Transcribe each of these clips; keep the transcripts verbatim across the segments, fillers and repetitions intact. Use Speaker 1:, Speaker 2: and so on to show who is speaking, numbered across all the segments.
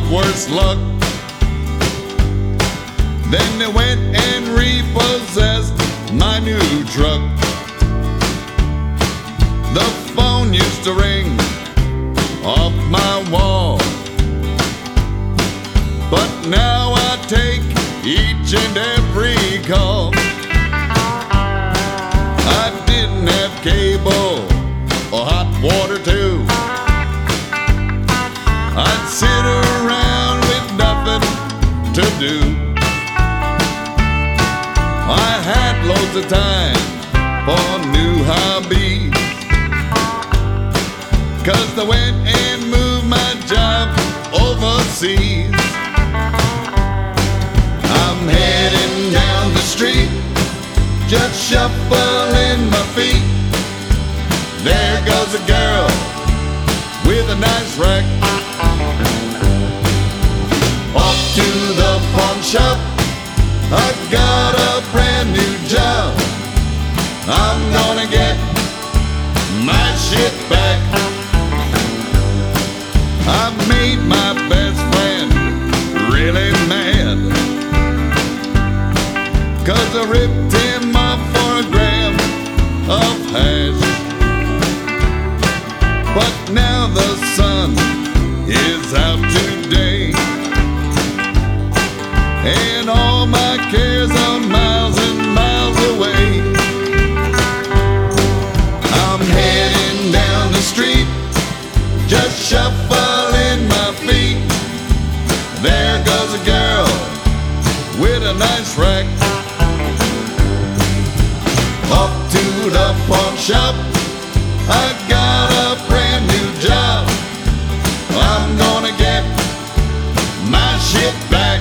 Speaker 1: worse luck. Then they went and repossessed my new truck. The phone used to ring off my wall, but now I take each and every call. I didn't have cable or hot water too. I'd sit around with nothing to do. I had loads of time for new hobbies, 'cause I went and moved my job overseas. I'm heading down the street, just shuffling my feet. There goes a girl with a nice rack. Off to the pawn shop, I got a brand new job. I'm gonna get my shit back. I made my best friend really mad, 'cause I ripped him off for a gram of hash. But now the sun is out today, and all my cares are miles and miles away. I'm heading down the street, just shuffling my feet. There goes a girl with a nice rack. Off to the pawn shop, I got a brand new job. I'm gonna get my shit back.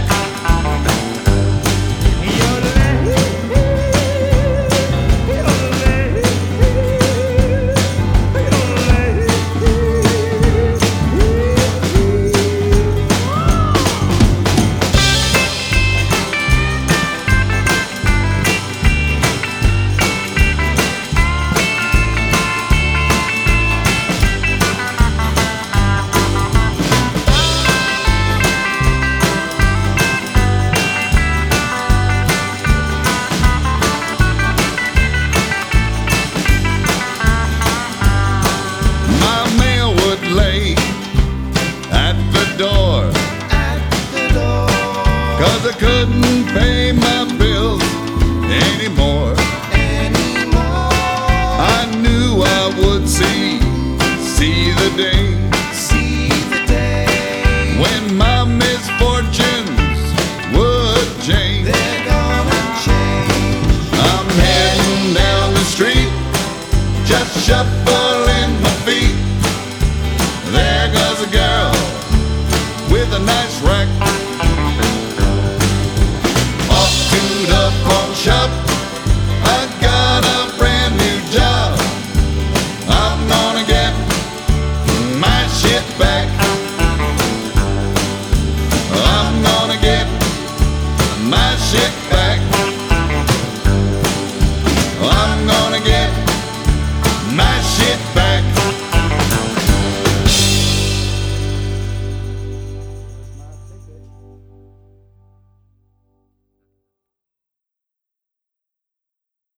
Speaker 1: Door, at the door, 'cause I couldn't pay my bills anymore. anymore. I knew I would see, see the day, see the day when my misfortunes would change. They're gonna change. I'm heading down the street, just shuffling my feet. There goes a girl with a nice rack. Off to the pawn shop, I got a brand new job. I'm gonna get my shit back. I'm gonna get my shit back. I'm gonna get my shit back.